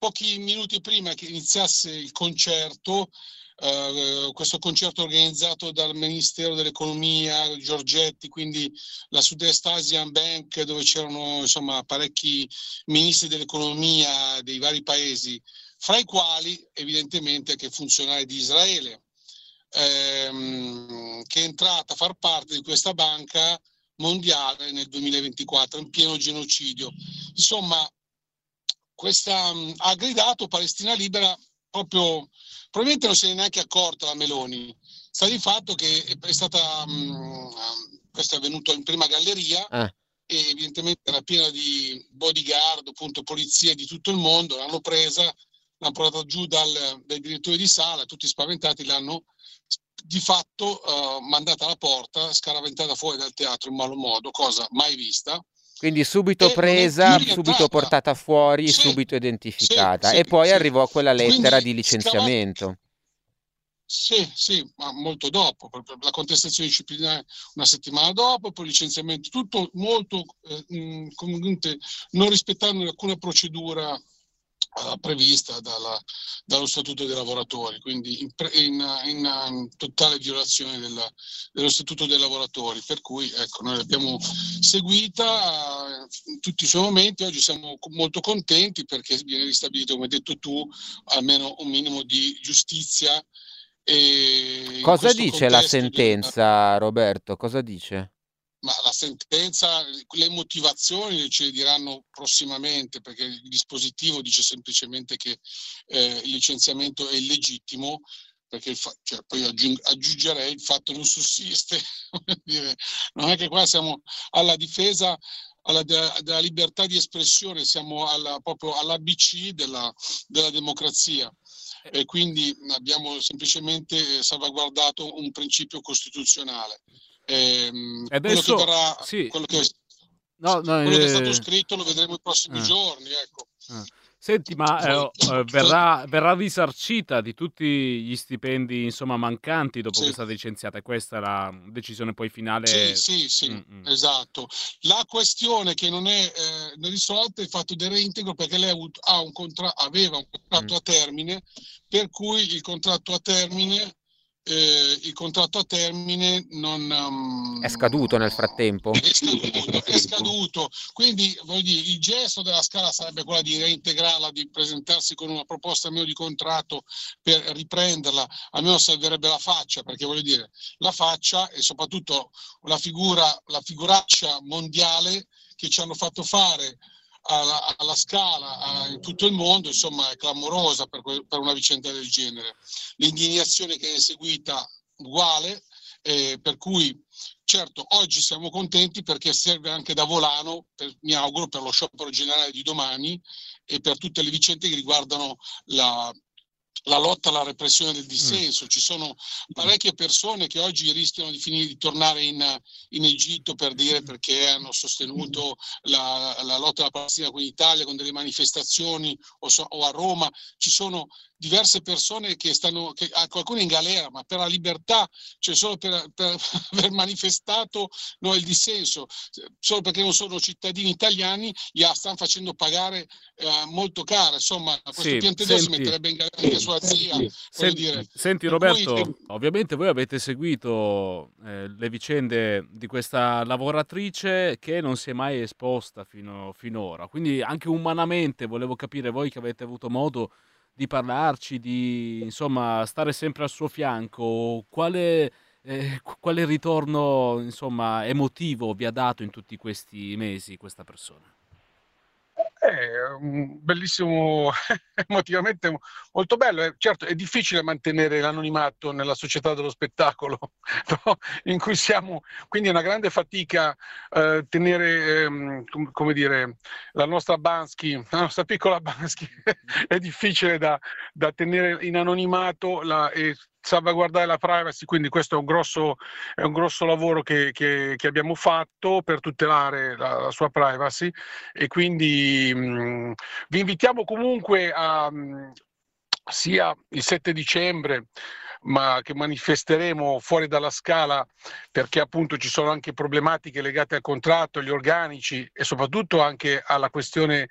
pochi minuti prima che iniziasse il concerto, questo concerto organizzato dal Ministero dell'Economia, Giorgetti, quindi la Sud-Est Asian Bank, dove c'erano insomma parecchi ministri dell'economia dei vari paesi, fra i quali evidentemente anche funzionari di Israele, che è entrata a far parte di questa banca mondiale nel 2024 in pieno genocidio. Insomma, ha gridato Palestina libera proprio, probabilmente non se ne è neanche accorta la Meloni. Sta di fatto che è stata, questo è avvenuto in prima galleria, e evidentemente era piena di bodyguard, appunto polizie di tutto il mondo, l'hanno presa, l'hanno portata giù dai direttori di sala, tutti spaventati, l'hanno di fatto mandata alla porta, scaraventata fuori dal teatro in malo modo, cosa mai vista. Quindi subito presa, subito portata fuori, sì, subito identificata. sì, E poi sì. arrivò quella lettera Quindi di licenziamento. Sì, ma molto dopo, la contestazione disciplinare una settimana dopo, poi il licenziamento, tutto molto comunque non rispettando alcuna procedura prevista dallo Statuto dei lavoratori, quindi in totale violazione dello Statuto dei lavoratori, per cui ecco, noi l'abbiamo seguita in tutti i suoi momenti. Oggi siamo molto contenti perché viene ristabilito, come hai detto tu, almeno un minimo di giustizia. E in Cosa questo dice la contesto sentenza, Roberto? Cosa dice? ma la sentenza, le motivazioni ce le diranno prossimamente, perché il dispositivo dice semplicemente che il licenziamento è illegittimo, perché poi aggiungerei il fatto non sussiste. Non è che qua siamo alla difesa della libertà di espressione, siamo proprio all'ABC della democrazia. E quindi abbiamo semplicemente salvaguardato un principio costituzionale. Quello che adesso verrà, sì, quello che no, no, è stato scritto lo vedremo i prossimi giorni, ecco. Senti, ma verrà risarcita di tutti gli stipendi, insomma, mancanti dopo che è stata licenziata? E questa è la decisione poi finale? Sì, esatto. La questione che non è risolta è il fatto del reintegro, perché lei aveva un contratto a termine, per cui il contratto a termine non È scaduto nel frattempo? è scaduto. Quindi voglio dire, il gesto della Scala sarebbe quella di reintegrarla, di presentarsi con una proposta almeno di contratto per riprenderla, almeno servirebbe la faccia, perché voglio dire, la faccia e soprattutto la figuraccia mondiale che ci hanno fatto fare alla Scala in tutto il mondo, insomma, è clamorosa per una vicenda del genere. L'indignazione che è seguita uguale, per cui certo oggi siamo contenti perché serve anche da volano, mi auguro, per lo sciopero generale di domani e per tutte le vicende che riguardano la lotta alla repressione del dissenso. Ci sono parecchie persone che oggi rischiano di tornare in Egitto, per dire, perché hanno sostenuto la lotta alla Palestina con l'Italia con delle manifestazioni, o a Roma. Ci sono diverse persone che qualcuno in galera, ma per la libertà, cioè solo per aver manifestato il dissenso, solo perché non sono cittadini italiani, stanno facendo pagare molto caro. Insomma, questo Piantedosi metterebbe in galera anche sua zia. Senti Roberto, ovviamente voi avete seguito le vicende di questa lavoratrice che non si è mai esposta finora, quindi anche umanamente volevo capire, voi che avete avuto modo di parlarci, di insomma stare sempre al suo fianco, quale ritorno insomma emotivo vi ha dato in tutti questi mesi questa persona? Un bellissimo, emotivamente molto bello. Certo, è difficile mantenere l'anonimato nella società dello spettacolo, no? In cui siamo, quindi è una grande fatica tenere, come dire, la nostra Bansky, la nostra piccola Bansky, è difficile da tenere in anonimato e salvaguardare la privacy, quindi questo è un grosso lavoro che abbiamo fatto per tutelare la sua privacy, e quindi vi invitiamo comunque sia il 7 dicembre, che manifesteremo fuori dalla Scala, perché appunto ci sono anche problematiche legate al contratto, agli organici e soprattutto anche alla questione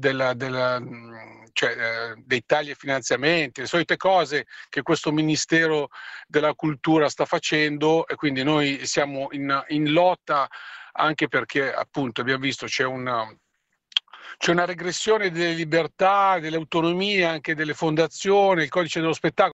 dei tagli ai finanziamenti, le solite cose che questo Ministero della Cultura sta facendo, e quindi noi siamo in lotta, anche perché appunto abbiamo visto c'è una regressione delle libertà, delle autonomie, anche delle fondazioni, il codice dello spettacolo.